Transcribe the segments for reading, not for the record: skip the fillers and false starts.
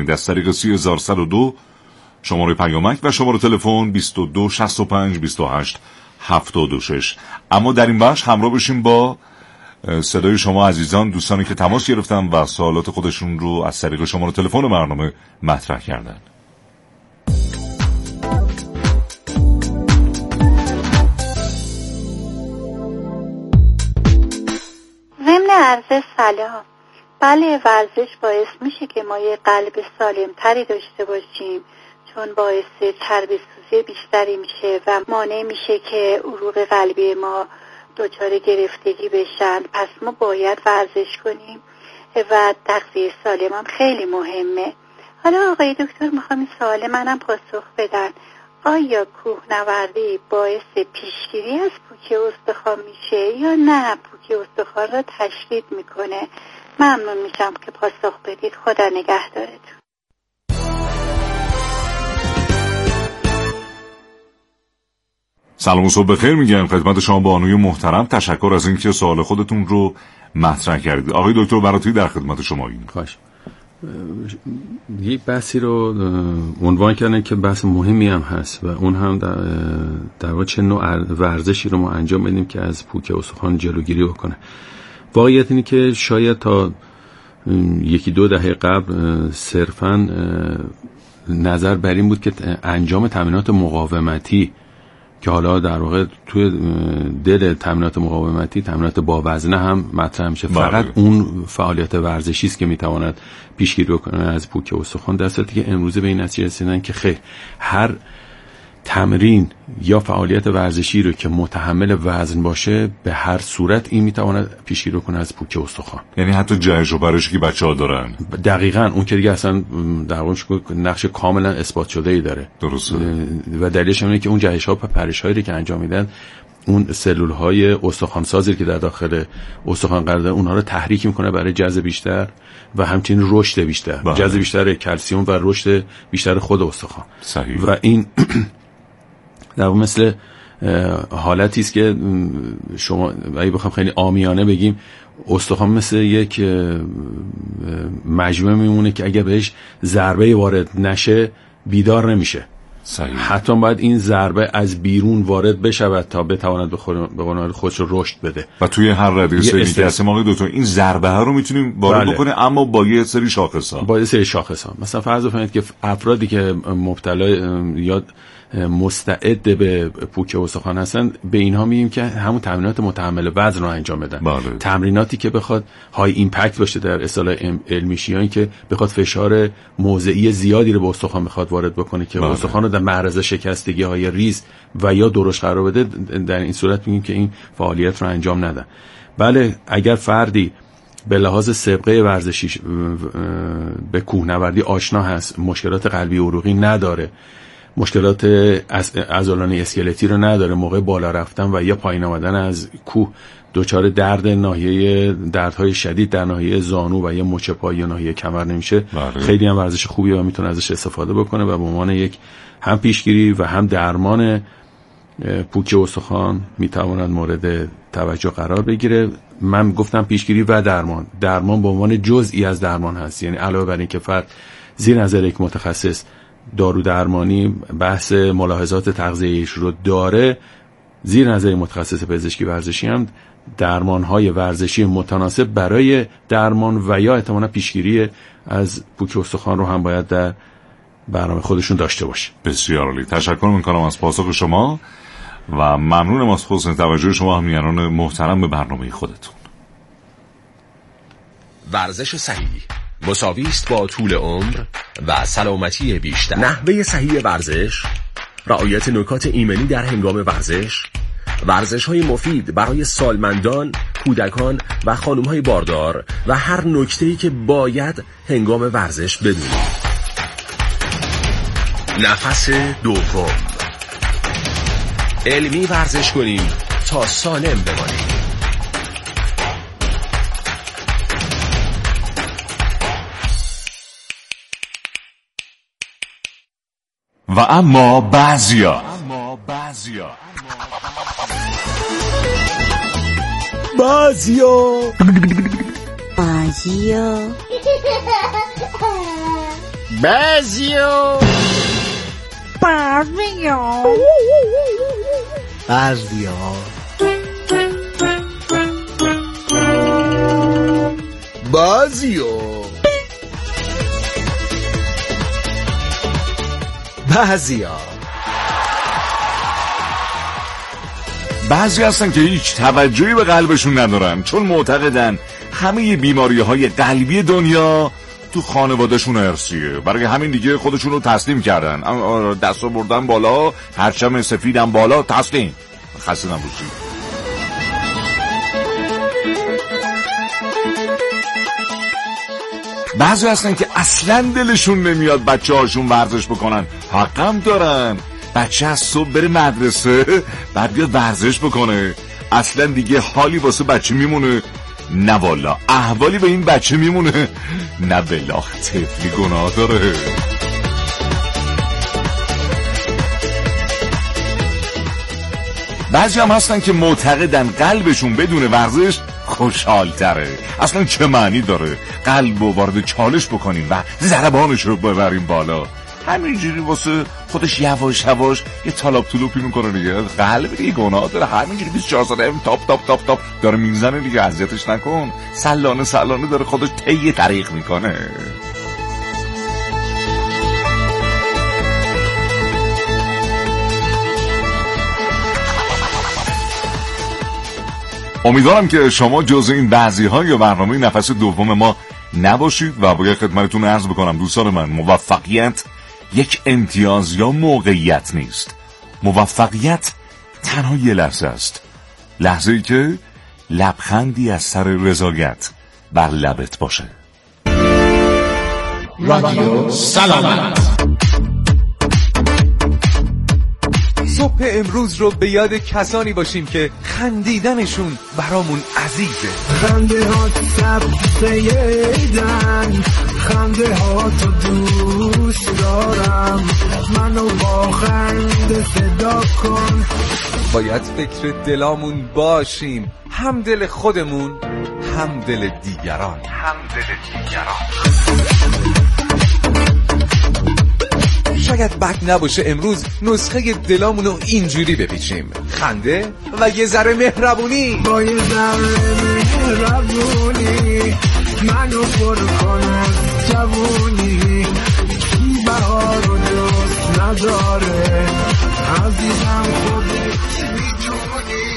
بفرمایید از طریق 3102 شماره پیامک و شماره تلفن 22 65 28 76. اما در این بخش همراه بشیم با صدای شما عزیزان، دوستانی که تماس گرفتن و سوالات خودشون رو از طریق شماره تلفن برنامه مطرح کردن. ضمن عرض سلام. بله، ورزش باعث میشه که ما یه قلب سالمتری داشته باشیم، چون باعث چربی سوزی بیشتری میشه و مانع میشه که عروق قلبی ما دچار گرفتگی بشن. پس ما باید ورزش کنیم و تغذیه سالم هم خیلی مهمه. حالا آقای دکتر میخوام این سوال منم پاسخ بدن. آیا کوهنوردی باعث پیشگیری از پوکی استخوان میشه یا نه پوکی استخوان را تشدید میکنه؟ ممنون میشم که پاسخ بدید. خدا نگهدارتون. سلام و صبح بخیر میگم خدمت شما بانوی محترم. تشکر از اینکه سوال خودتون رو مطرح کردید. آقای دکتر براتی در خدمت شماییم. خواهش. یک بحثی رو عنوان کردن که بحث مهمی هم هست و اون هم در واقع چه نوع ورزشی رو ما انجام بدیم که از پوکی استخوان جلوگیری بکنه. واقعیت اینه که شاید تا 1-2 دهه قبل صرفاً نظر بر این بود که انجام تمرینات مقاومتی که حالا در واقع توی دل تمرینات مقاومتی تمرینات با وزنه هم مطرح میشه. فقط اون فعالیت ورزشی است که میتواند پیشگیری کنه از پوکی استخوان، در صورتی که امروزه به این نتیجه رسیدن که خیر، هر تمرین یا فعالیت ورزشی رو که متحمل وزن باشه به هر صورت این میتواند پیشگیری کنه از پوکی استخوان. یعنی حتی جهش و پرشی که بچه‌ها دارن. دقیقاً اون که دیگه اصلا در واقع نقش کاملا اثبات شده‌ای داره. درسته. و دلیلش اینه که اون جهش‌ها و پرش‌هایی که انجام میدن اون سلول‌های استخوان سازی که در داخل استخوان قرار دارن اونها رو تحریک میکنه برای جذب بیشتر و همچنین رشد بیشتر، جذب بیشتر کلسیم و رشد بیشتر خود استخوان. صحیح. و این در واقع مثل حالتی است که شما اگه بخوام خیلی عامیانه بگیم استخوان مثل یک مجموعه میمونه که اگه بهش ضربه وارد نشه بیدار نمیشه. صحیح. حتی باید این ضربه از بیرون وارد بشود تا بتواند به قانون خودش رشد بده. و توی هر ردیسه که هستیم آقای دکتر این ضربه ها رو میتونیم وارد بکنه، اما با یه سری شاخص‌ها. با یه سری شاخص‌ها. مثلا فرض بفرمایید که افرادی که مبتلا یا مستعد به پوکی استخوان هستن به اینها میگیم که همون تمرینات متحمل وزن رو انجام بدن. تمریناتی که بخواد های ایمپکت باشه در اصطلاح علمیش، یعنی که بخواد فشار موضعی زیادی رو به استخوان بخواد وارد بکنه که استخوان رو در معرض شکستگی های ریز و یا درشت قرار بده، در این صورت میگیم که این فعالیت رو انجام ندن. بله، اگر فردی به لحاظ سابقه ورزشی به کوهنوردی آشنا هست، مشکلات قلبی عروقی نداره، مشکلات عضلانی اسکلتی رو نداره، موقع بالا رفتن و یا پایین آمدن از کوه دچار دردهای شدید در ناحیه زانو و یا مچ پا یا ناحیه کمر نمیشه، خیلی هم ورزش خوبیه و میتونه ازش استفاده بکنه و به عنوان یک هم پیشگیری و هم درمان پوکی استخوان میتواند مورد توجه قرار بگیره. من گفتم پیشگیری و درمان به عنوان جزئی از درمان هست، یعنی علاوه بر این که فرد زیر نظر یک متخصص دارو درمانی بحث ملاحظات تغذیه‌ایش رو داره، زیر نظر متخصص پزشکی ورزشی هم درمان‌های ورزشی متناسب برای درمان و یا احتمالاً پیشگیری از پوکی استخوان رو هم باید در برنامه خودشون داشته باشه. بسیار عالی. تشکر می‌کنم از پاسخ شما و ممنونم از حسن توجه شما همیهنان محترم به برنامه خودتون. ورزش صحیح مساوی است با طول عمر و سلامتی بیشتر. نحوه صحیح ورزش، رعایت نکات ایمنی در هنگام ورزش، ورزش‌های مفید برای سالمندان، کودکان و خانم‌های باردار و هر نکته‌ای که باید هنگام ورزش بدونید. نفس دوم، علمی ورزش کنیم تا سالم بمانیم. و اما بعضیا بعضیا بعضی هستن که هیچ توجهی به قلبشون ندارن، چون معتقدن همه بیماری‌های قلبی دنیا تو خانوادهشون ارثیه. برای همین دیگه خودشون رو تسلیم کردن، دستو بردن بالا، پرچم سفیدم بالا، تسلیم. خسته نباشید. بعضی هستن که اصلا دلشون نمیاد بچه هاشون ورزش بکنن، حقم دارن. بچه از صبح بره مدرسه بعد بیاد ورزش بکنه، اصلا دیگه حالی واسه بچه میمونه؟ نه والا، احوالی به این بچه میمونه؟ نه بلا، طفلی گناه داره. بعضی هم هستن که معتقدن قلبشون بدون ورزش خوشحال تره. اصلا چه معنی داره قلب رو وارد چالش بکنیم و ضربانش رو ببریم بالا؟ همینجوری واسه خودش یواش یواش یه طلاپ طلوپی میکنه دیگه. قلب دیگه گناه داره، همینجوری 24 ساعته تاپ داره میزنه دیگه. اذیتش نکن، سلانه داره خودش طی طریق میکنه. امیدوارم که شما جزء این بعضی‌ها یا برنامه نفس دوم ما نباشید و باید خدمتتون عرض بکنم دوستان من، موفقیت یک امتیاز یا موقعیت نیست. موفقیت تنها یه لحظه است، لحظه‌ای که لبخندی از سر رضایت بر لبت باشه. رادیو سلامت. صبح امروز رو به یاد کسانی باشیم که خندیدنشون برامون عزیزه. خنده ها سبسیدن، خنده ها تو دوست دارم، منو با خنده صدا کن. باید فکر دلامون باشیم، هم دل خودمون هم دل دیگران. شاید بد نباشه امروز نسخه دلامونو اینجوری بپیچیم: خنده و یه ذره مهربونی. با یه ذره مهربونی منو پر کن از جوونی، بهار رو دوست نداره عزیزم خودت میتونی.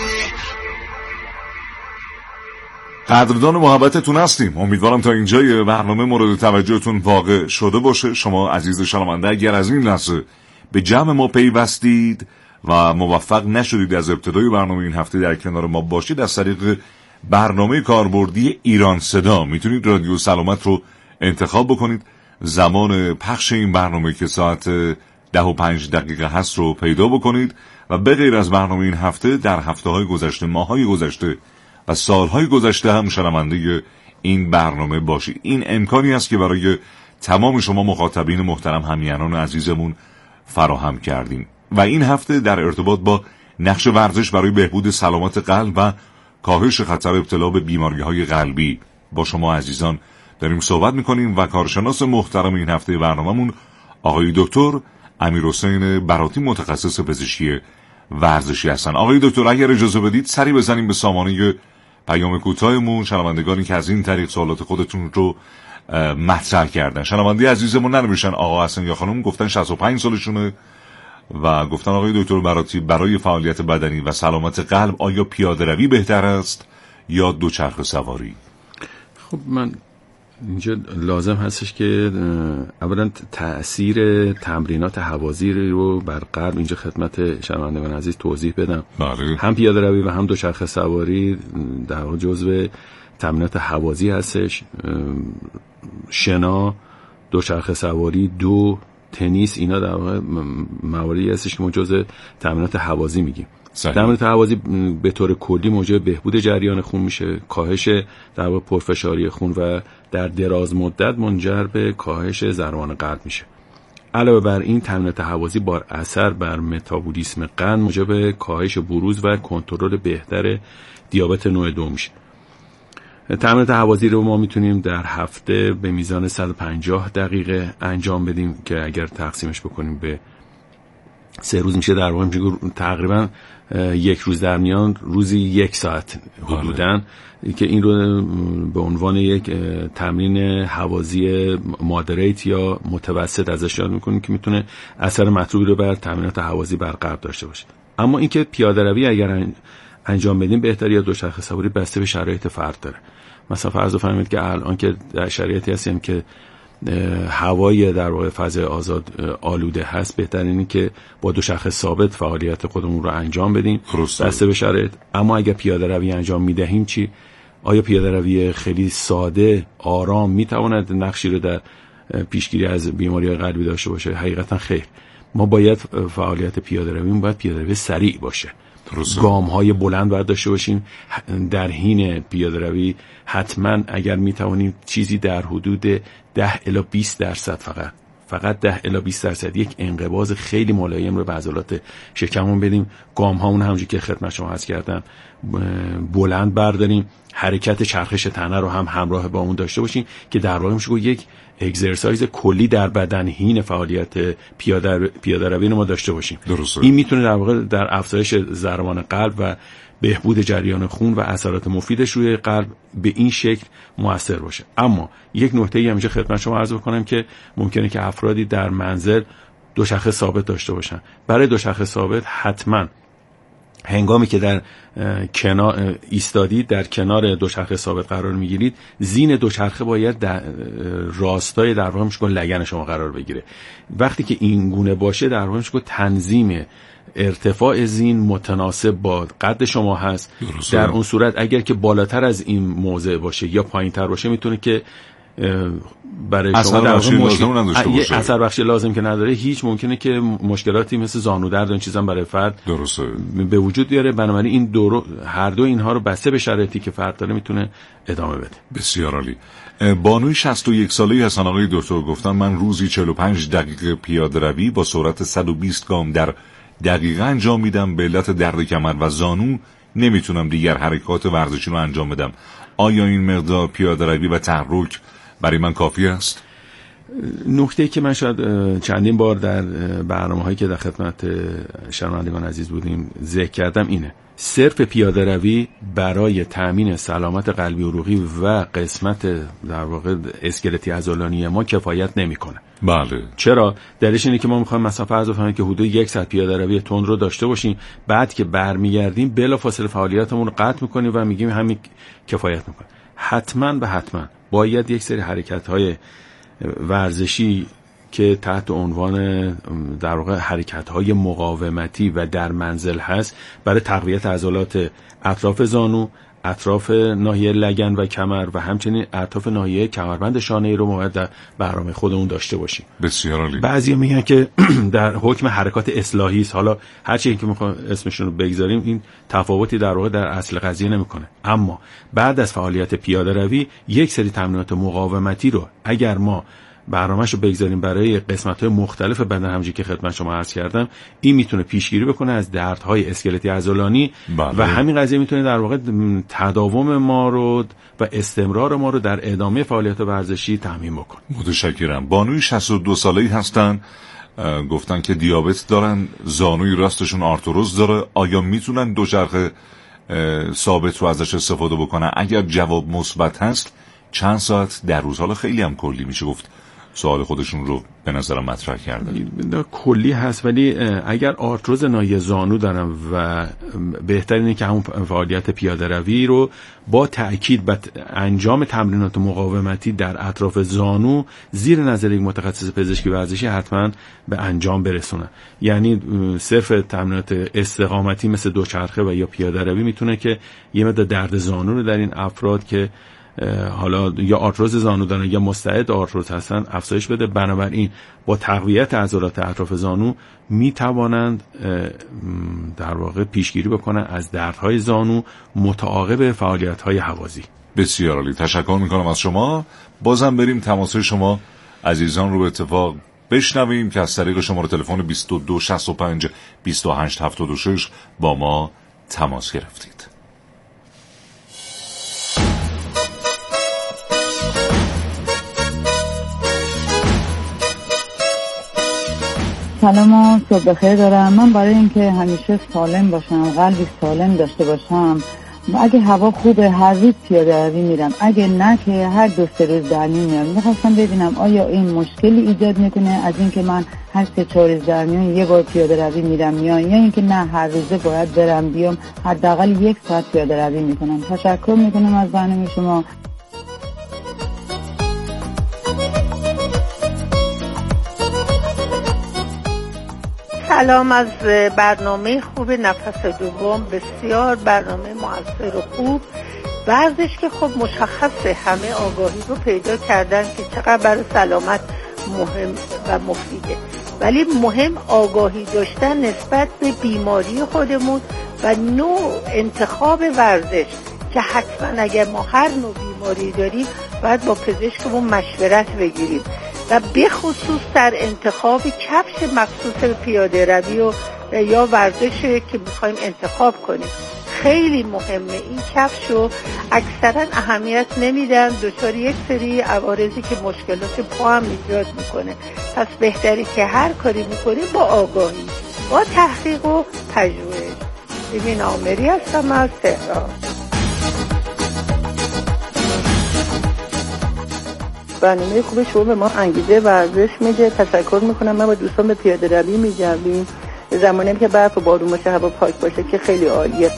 قدردان محبتتون هستیم. امیدوارم تا اینجای برنامه مورد توجهتون واقع شده باشه. شما عزیز شنونده اگر از این لحظه به جمع ما پیوستید و موفق نشدید از ابتدای برنامه این هفته در کنار ما باشید، از طریق برنامه کاربردی ایران صدا میتونید رادیو سلامت رو انتخاب بکنید. زمان پخش این برنامه که ساعت 10:05 هست رو پیدا بکنید و به غیر از برنامه این هفته در هفته‌های گذشته، ماه‌های گذشته و سالهای گذشته هم شنونده این برنامه باشید. این امکانی است که برای تمام شما مخاطبین محترم، همیهنان عزیزمون فراهم کردیم و این هفته در ارتباط با نقش ورزش برای بهبود سلامت قلب و کاهش خطر ابتلا به بیماری‌های قلبی با شما عزیزان داریم صحبت می‌کنیم و کارشناس محترم این هفته برنامه‌مون آقای دکتر امیرحسین براتی، متخصص پزشکی ورزشی هستن. آقای دکتر اگر اجازه بدید سری بزنیم به سامانه پیام کوتاهمون. شنوندگانی که از این طریق سوالات خودتون رو مطرح کردن، شنونده عزیزمون ننوشتن آقا هستن یا خانم، گفتن 65 سالشونه و گفتن آقای دکتر براتی برای فعالیت بدنی و سلامت قلب آیا پیاده روی بهتر است یا دوچرخه سواری؟ خب من اینجا لازم هستش که اولا تأثیر تمرینات هوازی رو بر قلب اینجا خدمت شنوندگان عزیز توضیح بدم. بله. هم پیاده روی و هم دوچرخه سواری در واقع جزو تمرینات هوازی هستش. شنا، دوچرخه سواری، تنیس، اینا در واقع مواردی هستش که ما جزو تمرینات هوازی میگیم. تمرینات هوازی به طور کلی موجب بهبود جریان خون میشه، کاهش در واقع پرفشاری خون و در دراز مدت منجر به کاهش ضربان قلب میشه. علاوه بر این تمرینات هوازی با اثر بر متابولیسم قند موجب کاهش بروز و کنترل بهتر دیابت نوع 2 میشه. تمرینات هوازی رو ما میتونیم در هفته به میزان 150 دقیقه انجام بدیم که اگر تقسیمش بکنیم به 3 روز میشه در واقع میشه تقریبا یک روز در میان روزی 1 ساعت حدوداً که این رو به عنوان یک تمرین هوازی مادریت یا متوسط ازش یاد میکنیم که میتونه اثر مطلوبی رو بر تمرینات هوازی برقرار داشته باشه. اما اینکه پیاده روی اگر انجام بدیم بهتره یا دوچرخه سواری بسته به شرایط فرد داره. مثلا فرض بفرمایید که الان که در شرایطی هستیم که هوای در واقع فضای آزاد آلوده هست، بهتر اینه که با دوچرخه ثابت فعالیت خودمون رو انجام بدیم بسته به شرایط. اما اگر پیاده روی انجام میدهیم چی؟ آیا پیاده روی خیلی ساده آرام میتواند نقشی رو در پیشگیری از بیماری‌های قلبی داشته باشه؟ حقیقتا خیر. ما باید فعالیت پیاده رویمون باید پیاده روی سریع باشه، گام‌های بلند باید داشته باشیم. در حین پیاده روی حتما اگر میتوانیم چیزی در حدود 10 الی 20% فقط 10 الی 20% یک انقباض خیلی ملایم رو به عضلات شکممون بدیم. گام‌هامون همونجوری که خدمت شما عرض کردم بلند برداریم. حرکت چرخش تنه رو هم همراه با اون داشته باشیم که در واقع میشه یک اگزرسایز کلی در بدن حین فعالیت پیاده روی ما داشته باشیم. درسته. این میتونه در واقع در افزایش ضربان قلب و بهبود جریان خون و اثرات مفیدش روی قلب به این شکل موثر باشه. اما یک نکته‌ای اینجا خدمت شما عرض بکنم که ممکنه که افرادی در منزل دوچرخه ثابت داشته باشن. برای دوچرخه ثابت حتما هنگامی که در کنار ایستادید در کنار دوچرخه ثابت قرار میگیرید، زین دوچرخه باید در راستای در واقع میشه لگن شما قرار بگیره. وقتی که این گونه باشه در واقع میشه تنظیم ارتفاع زین متناسب با قد شما هست. در اون صورت اگر که بالاتر از این موضع باشه یا پایینتر باشه میتونه که برای شما در واقع اثر بخشی لازم که نداره، هیچ ممکنه که مشکلاتی مثل زانو درد و این چیزا برای فرد به وجود بیاره. بنابراین این هر دو اینها رو بسته به شرایطی که فرد داره میتونه ادامه بده. بسیار عالی. بانوی 61 ساله‌ای هستن آقای دکتر، گفتن من روزی 45 دقیقه پیاده روی با سرعت 120 گام در دقیقه انجام میدم. به علت درد کمر و زانو نمیتونم دیگر حرکات ورزشی رو انجام بدم. آیا این مقدار پیاده روی و تحرک برای من کافی است؟ نکته‌ای که من شاید چندین بار در برنامه‌هایی که در خدمت شنوندگان عزیز بودیم ذکر کردم اینه: صرف پیاده روی برای تأمین سلامت قلبی عروقی و قسمت در واقع اسکلتی عضلانی ما کفایت نمیکنه. بله. چرا؟ دلیلش اینه که ما میخوایم مثلا فرض بفرمایید که حدود 1 ساعت پیاده روی تند رو داشته باشیم، بعد که برمیگردیم بلافاصله فعالیتمون رو قطع میکنیم و میگیم همین کفایت میکنه. حتما باید یک سری حرکت‌های ورزشی که تحت عنوان در واقع حرکت‌های مقاومتی و در منزل هست برای تقویت عضلات اطراف زانو، اطراف ناحیه لگن و کمر و همچنین اطراف ناحیه کمربند شانه‌ای رو باید در برنامه خودمون داشته باشیم. بسیار عالی. بعضیا میگن که در حکم حرکات اصلاحی است. حالا هر چیزی که میخوام اسمشون رو بگذاریم این تفاوتی در واقع در اصل قضیه نمیکنه. اما بعد از فعالیت پیاده روی یک سری تمرینات مقاومتی رو اگر ما برنامه‌شو بگذاریم برای قسمت‌های مختلف بدن، همونجوری که خدمت شما عرض کردم، این میتونه پیشگیری بکنه از دردهای اسکلتی عضلانی و همین قضیه میتونه در واقع تداوم ما رو و استمرار ما رو در ادامه فعالیت ورزشی تضمین بکنه. متشکرم. بانوی 62 ساله‌ای هستن، گفتن که دیابت دارن، زانوی راستشون آرتروز داره. آیا میتونن دوچرخه ثابت رو ازش استفاده بکنن؟ اگر جواب مثبت هست چند ساعت در روز؟ حالا خیلی هم کلی میشه گفت سوال خودشون رو به نظرم مطرح کردن. کلی هست، ولی اگر آرتروز ناحیه زانو دارم و بهتر اینه که همون فعالیت پیاده روی رو با تأکید بر انجام تمرینات مقاومتی در اطراف زانو زیر نظر یک متخصص پزشکی ورزشی حتما به انجام برسونن. یعنی صرف تمرینات استقامتی مثل دوچرخه و یا پیاده روی میتونه که یه مقدار درد زانو رو در این افراد که حالا یا آرتروز زانو دارن یا مستعد آرتروز هستن افزایش بده. بنابراین با تقویت عضلات اطراف زانو می توانند در واقع پیشگیری بکنن از دردهای زانو متعاقب فعالیت‌های هوازی. بسیار عالی، تشکر میکنم از شما. بازم بریم تماس‌های شما عزیزان رو به اتفاق بشنویم که از طریق شماره تلفن 22 65 28 76 با ما تماس گرفتید. سلام و صبح بخیر دارم. من برای اینکه همیشه سالم باشم، قلبی سالم داشته باشم، اگه هوا خوبه هر روز پیاده روی میرم، اگه نه که هر 2-3 روز در میون میرم. میخواستم ببینم آیا این مشکلی ایجاد میکنه از اینکه من هر 3-4 روز در میون یه بار پیاده روی میرم یا اینکه نه هر روزه باید برم بیام حداقل 1 ساعت پیاده روی میکنم. تشکر میکنم از برنامه شما. سلام از برنامه خوب نفس دوم، بسیار برنامه مؤثر و خوب. ورزش که خب مشخصه همه آگاهی رو پیدا کردن که چقدر برای سلامت مهم و مفیده، ولی مهم آگاهی داشتن نسبت به بیماری خودمون و نوع انتخاب ورزش که حتما اگر ما هر نوع بیماری داریم باید با پزشکمون مشورت بگیریم و به خصوص در انتخاب کفش مخصوص پیاده روی و یا ورزش که میخوایم انتخاب کنیم. خیلی مهمه. این کفش رو اکثرا اهمیت نمیدن، دچار یک سری عوارضی که مشکلات پا هم ایجاد میکنه. پس بهتری که هر کاری میکنیم با آگاهی، با تحقیق و پژوهش. ایمین آمری هستم از تهران. برنامه خوب شما به ما انگیزه ورزش میده. تشکر میکنم. من با دوستان به پیاده روی میگردیم زمانی که برف و بارون باشه، هوا پاک باشه که خیلی عالیه.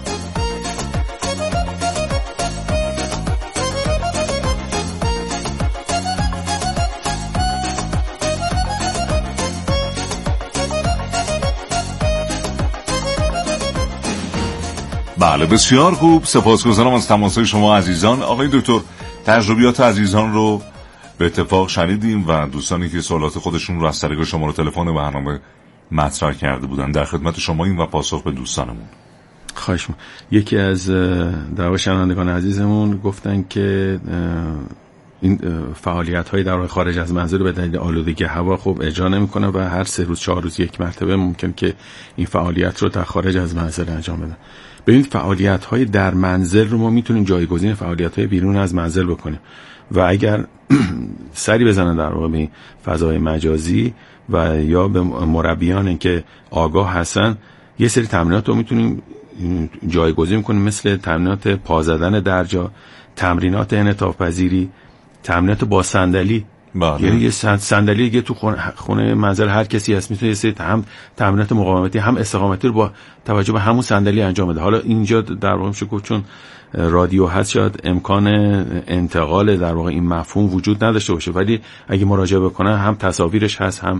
بله بسیار خوب، سپاسگزارم از تماس شما عزیزان. آقای دکتر، تجربیات عزیزان رو به اتفاق شنیدیم و دوستانی که سوالات خودشون رو از طریق شماره تلفن برنامه مطرح کرده بودن در خدمت شما این و پاسخ به دوستانمون. خواهش می‌کنم. یکی از در واقع شنوندگان عزیزمون گفتن که این فعالیت‌های در واقع خارج از منزل به دلیل آلودگی هوا خب اجرا نمی‌کنه و هر 3 روز 4 روز یک مرتبه ممکن که این فعالیت رو در خارج از منزل انجام بدن. ببین فعالیت‌های در منزل رو ما میتونیم جایگزین فعالیت‌های بیرون از منزل بکنیم و اگر سری بزنن در واقع به فضای مجازی و یا به مربیان که آگاه هستن یه سری تمرینات رو میتونیم جایگزین کنیم، مثل تمرینات پا زدن در جا، تمرینات انعطاف پذیری، تمرینات با صندلی. یعنی یه صندلی که تو خونه منزل هر کسی هست میتونه هم تمرینات مقاومتی هم استقامتی رو با توجه به همون صندلی انجام بده. حالا اینجا در واقع میشه گفت چون رادیو هست شاید امکان انتقال در واقع این مفهوم وجود نداشته باشه، ولی اگه مراجعه بکنن هم تصاویرش هست، هم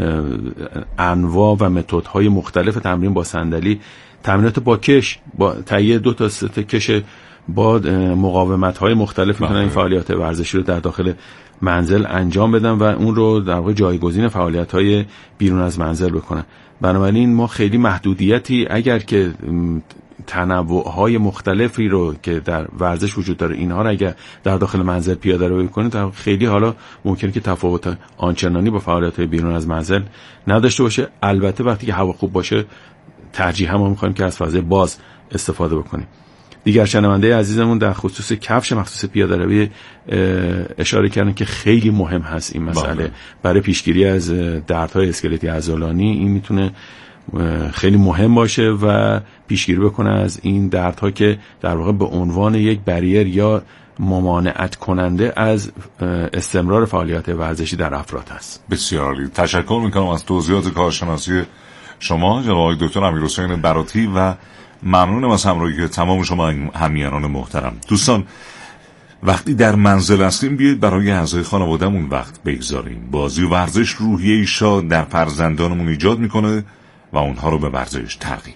انواع و متدهای مختلف تمرین با صندلی، تمرینات با کش، با تهیه 2 تا 3 تا کش با مقاومت‌های مختلف میتونن این فعالیت ورزشی رو در داخل منزل انجام بدن و اون رو در واقع جایگزین فعالیت‌های بیرون از منزل بکنن. بنابراین ما خیلی محدودیتی اگر که تنوع‌های مختلفی رو که در ورزش وجود داره اینها رو اگر در داخل منزل پیاده روی کنیم خیلی حالا ممکنه که تفاوت آنچنانی با فعالیت‌های بیرون از منزل نداشته باشه. البته وقتی که هوا خوب باشه ترجیحاً ما می‌خوایم که از فضای باز استفاده بکنیم. دیگر شنونده عزیزمون در خصوص کفش مخصوص پیاده روی اشاره کردن که خیلی مهم هست این مسئله برای پیشگیری از دردهای اسکلتی عضلانی. این میتونه خیلی مهم باشه و پیشگیری بکنه از این دردها که در واقع به عنوان یک بریر یا ممانعت کننده از استمرار فعالیت ورزشی در افراد هست. بسیار تشکر میکنم از توضیحات کارشناسی شما جناب آقای دکتر امیرحسین براتی و ممنونم از همراهی تمام شما همیهنان محترم. دوستان وقتی در منزل هستیم بیایید برای اعضای خانواده‌مون وقت بگذاریم. بازی و ورزش روحیه‌ای شاد در فرزندانمون ایجاد میکنه و اونها رو به ورزش ترغیب.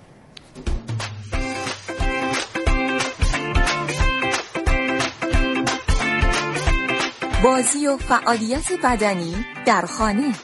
بازی و فعالیت بدنی در خانه.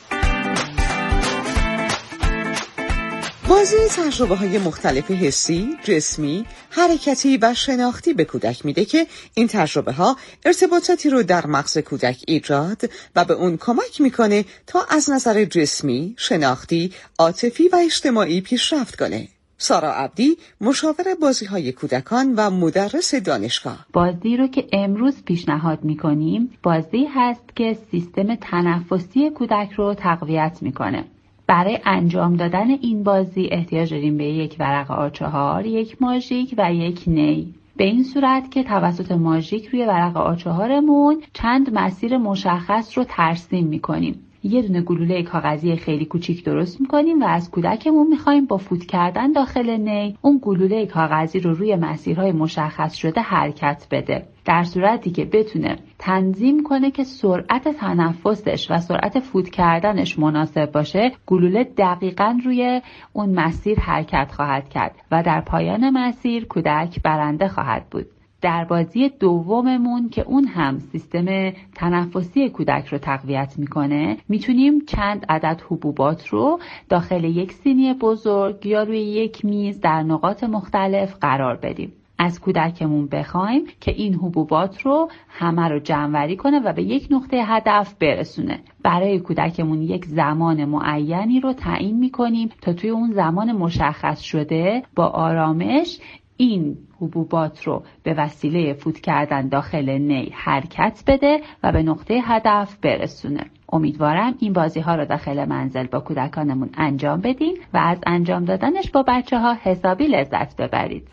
بازی تجربه‌های مختلف حسی، جسمی، حرکتی و شناختی به کودک میده که این تجربه‌ها ارتباطاتی رو در مغز کودک ایجاد و به اون کمک میکنه تا از نظر جسمی، شناختی، عاطفی و اجتماعی پیشرفت کنه. سارا عبدی، مشاور بازی‌های کودکان و مدرس دانشگاه. بازی رو که امروز پیشنهاد می‌کنیم، بازی هست که سیستم تنفسی کودک رو تقویت می‌کنه. برای انجام دادن این بازی احتیاج داریم به یک ورق آ4، یک ماژیک و یک نی. به این صورت که توسط ماژیک روی ورق آ4مون چند مسیر مشخص رو ترسیم میکنیم. یه دونه گلوله کاغذی خیلی کوچیک درست میکنیم و از کودکمون میخوایم با فوت کردن داخل نی اون گلوله کاغذی رو روی مسیرهای مشخص شده حرکت بده. در صورتی که بتونه تنظیم کنه که سرعت تنفسش و سرعت فوت کردنش مناسب باشه، گلوله دقیقاً روی اون مسیر حرکت خواهد کرد و در پایان مسیر کودک برنده خواهد بود. در بازی دوممون که اون هم سیستم تنفسی کودک رو تقویت میکنه، میتونیم چند عدد حبوبات رو داخل یک سینی بزرگ یا روی یک میز در نقاط مختلف قرار بدیم. از کودکمون بخوایم که این حبوبات رو همه رو جمع‌آوری کنه و به یک نقطه هدف برسونه. برای کودکمون یک زمان معینی رو تعیین میکنیم تا توی اون زمان مشخص شده با آرامش این حبوبات رو به وسیله فوت کردن داخل نی حرکت بده و به نقطه هدف برسونه. امیدوارم این بازی ها رو داخل منزل با کودکانمون انجام بدین و از انجام دادنش با بچه ها حسابی لذت ببرید.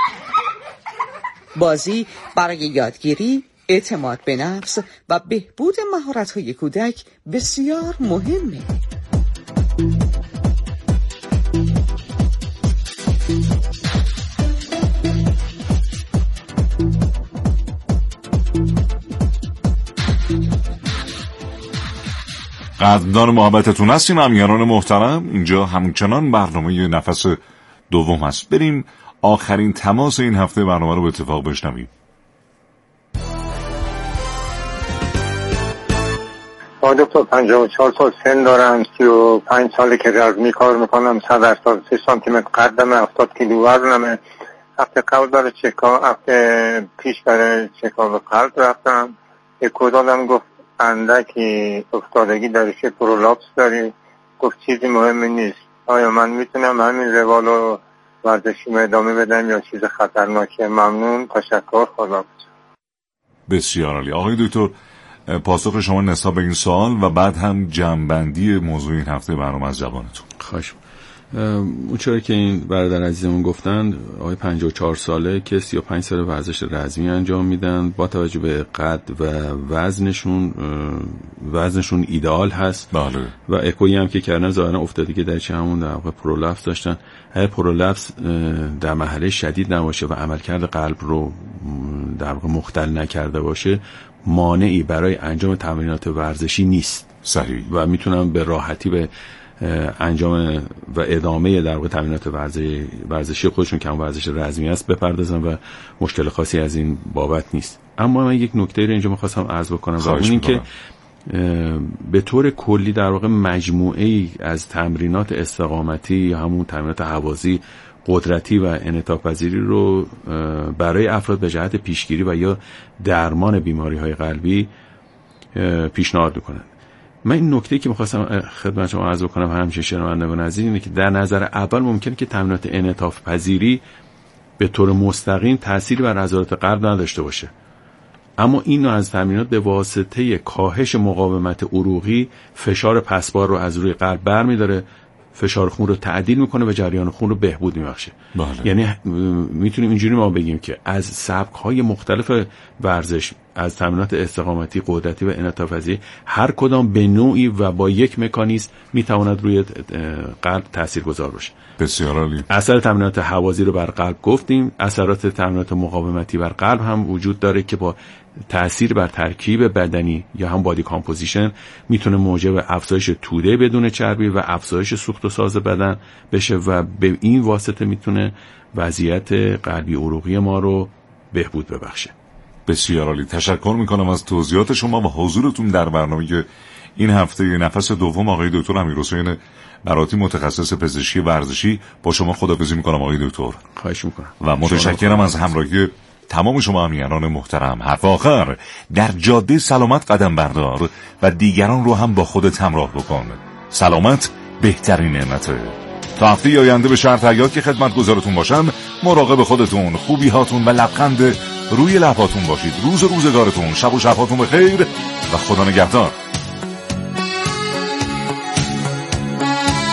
بازی برای یادگیری، اعتماد به نفس و بهبود مهارت‌های کودک بسیار مهمه. قدردان محبتتون هستیم امیران محترم. اینجا همچنان برنامه نفس دوم هست. بریم آخرین تماس این هفته برنامه رو به اتفاق بشنویم. دکتر 54 سال سن دارم، 35 ساله که رزمی کار میکنم، 183 سانتی متر قدم، 70 کیلو وزنمه. هفته قبل برای هفته پیش برای چکاب قلب رفتم. یک کودادم گفت اندکی افتادگی داریشه، پرولاپس داری. گفت چیزی مهمی نیست. آیا من میتونم همین روال و ورزشی ادامه بدم یا چیز خطرناکه؟ ممنون، تشکر، خدا. بسیار عالی آقای دکتر، پاسخ شما نسبت به این سوال و بعد هم جمع‌بندی موضوع این هفته برنامه از زبانتون. خواهش. اون چرا که این برادر عزیزمون گفتن، آقای 54 ساله که 35 سال ورزش رزمی انجام میدن، با توجه به قد و وزنشون ایدئال هست. بله. و اکویی هم که کردن ظاهرا افتادگی در چه همون در واقع پرولپس داشتن. اگه پرولپس در مرحله شدید نباشه و عملکرد قلب رو در واقع مختل نکرده باشه، مانعی برای انجام تمرینات ورزشی نیست. صحیح. و میتونم به راحتی به انجام و ادامه در واقع تمرینات ورزشی خودشون که هم ورزش رزمی است بپردازن و مشکل خاصی از این بابت نیست. اما من یک نکته رو اینجا می‌خواستم عرض بکنم و اون این که به طور کلی در واقع مجموعه‌ای از تمرینات استقامتی یا همون تمرینات هوازی، قدرتی و انعطاف پذیری رو برای افراد به جهت پیشگیری و یا درمان بیماری‌های قلبی پیشنهاد می‌کنن. من این نکته‌ای که می‌خواستم خدمت شما عرض کنم همیشه شنوندگان عزیز اینه که در نظر اول ممکنه که تمرینات انعطاف پذیری به طور مستقیم تأثیری بر عضلات قلب نداشته باشه، اما این از تمرینات به واسطه کاهش مقاومت عروقی فشار پسبار رو از روی قلب برمی‌داره، فشار خون رو تعدیل میکنه و جریان خون رو بهبود میبخشه. یعنی میتونیم اینجوری ما بگیم که از سبک‌های مختلف ورزش، از تمرینات استقامتی، قدرتی و انعطاف پذیری، هر کدام به نوعی و با یک مکانیزم میتواند روی قلب تاثیرگذار باشه. بسیار عالی. اثر تمرینات هوازی رو بر قلب گفتیم، اثرات تمرینات مقاومتی بر قلب هم وجود داره که با تأثیر بر ترکیب بدنی یا هم بادی کامپوزیشن میتونه موجب افزایش توده بدون چربی و افزایش سوخت و ساز بدن بشه و به این واسطه میتونه وضعیت قلبی عروقی ما رو بهبود ببخشه. بسیار عالی. تشکر میکنم از توضیحات شما و حضورتون در برنامه این هفته نفس دوم. آقای دکتر امیرحسین براتی، متخصص پزشکی ورزشی، با شما خداحافظی میکنم آقای دکتر. خواهش میکنم و متشکرم از همراهی تمام شما امیران محترم. حرف آخر، در جاده سلامت قدم بردار و دیگران رو هم با خودت همراه بکن. سلامت بهترین نعمته. تا هفته آینده به شرط حیات که خدمتگزارتون باشم، مراقب خودتون، خوبی هاتون و لبخند روی لباتون باشید. روزگارتون، شب و شبهاتون بخیر و خدا نگهدار.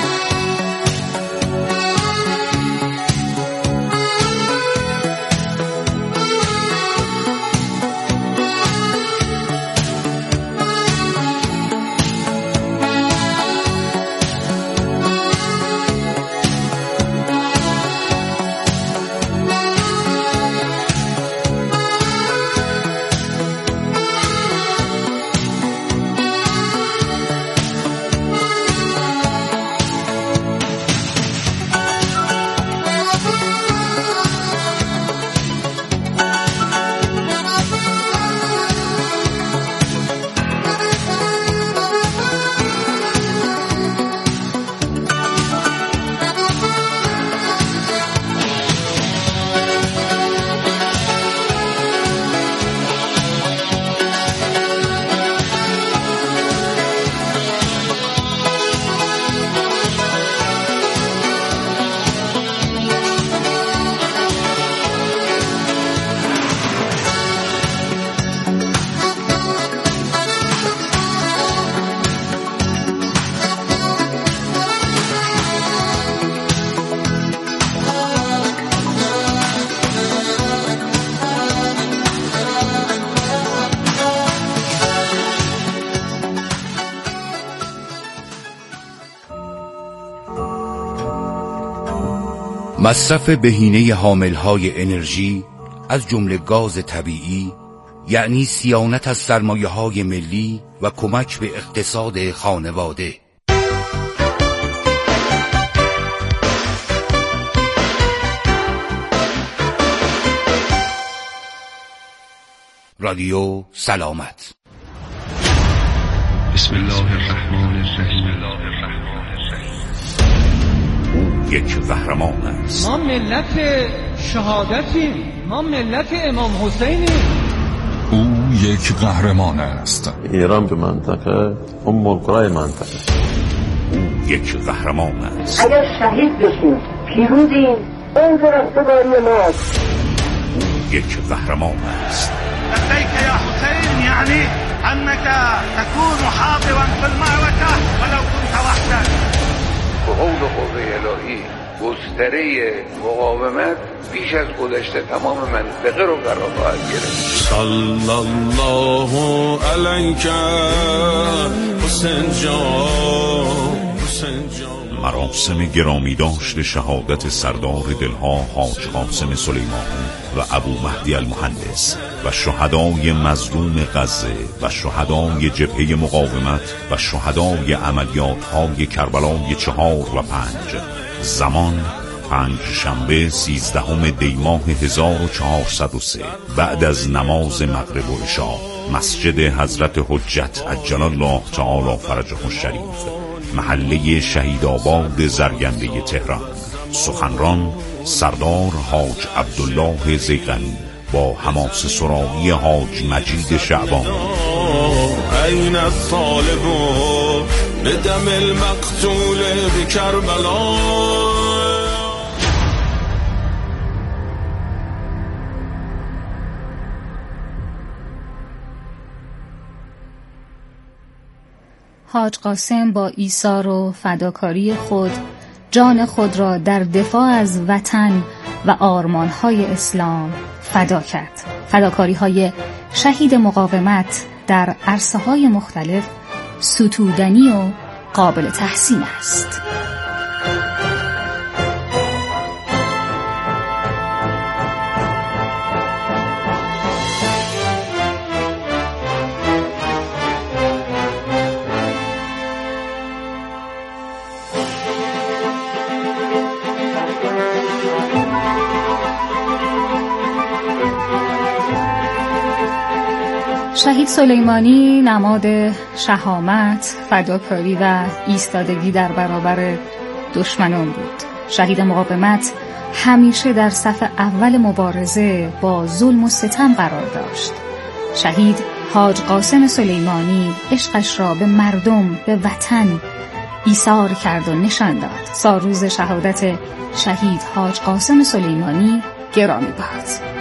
مصرف بهینه حاملهای انرژی از جمله گاز طبیعی یعنی صیانت از سرمایه‌های ملی و کمک به اقتصاد خانواده. رادیو سلامت. بسم الله الرحمن الرحیم. او یک قهرمان است. ما ملت شهادتیم، ما ملت امام حسینیم. او یک قهرمان است. ایران به منطقه ام القرى منطقه. او یک قهرمان است. اگر شهید بشیم پیروزیم، اون رستگاری ماست. او یک قهرمان است. لبيك يا حسين يعني أنك تكون حاضرا في المعركة ولو كنت وحدك. به قول قوه الهی گستره مقاومت بیش از گذشته تمام منطقه رو قرار خواهد گرفت. صلی الله علیک حسین جان، حسین جان. مراسم گرامی داشت شهادت سردار دلها حاج قاسم سلیمانی و ابو مهدی المهندس و شهدای مظلوم غزه و شهدای جبهه مقاومت و شهدای عملیات‌های کربلای 4 و 5. زمان پنجشنبه 13 دی ماه 1403 بعد از نماز مغرب و عشا، مسجد حضرت حجت عجل الله تعالی فرجه الشریف، محله شهیدآباد زرگنده تهران. سخنران سردار حاج عبدالله زیغنی با حماس سرایی حاج مجید شعبان. این الطالب بدم المقتول بکربلا. حاج قاسم با ایثار و فداکاری خود جان خود را در دفاع از وطن و آرمان‌های اسلام فدا کرد. فداکاری‌های شهید مقاومت در عرصه‌های مختلف ستودنی و قابل تحسین است. شهید سلیمانی نماد شهامت، فداکاری و ایستادگی در برابر دشمنان بود. شهید مقاومت همیشه در صف اول مبارزه با ظلم و ستم قرار داشت. شهید حاج قاسم سلیمانی عشقش را به مردم، به وطن ایثار کرد و نشان داد. سالروز شهادت شهید حاج قاسم سلیمانی گرامی باد.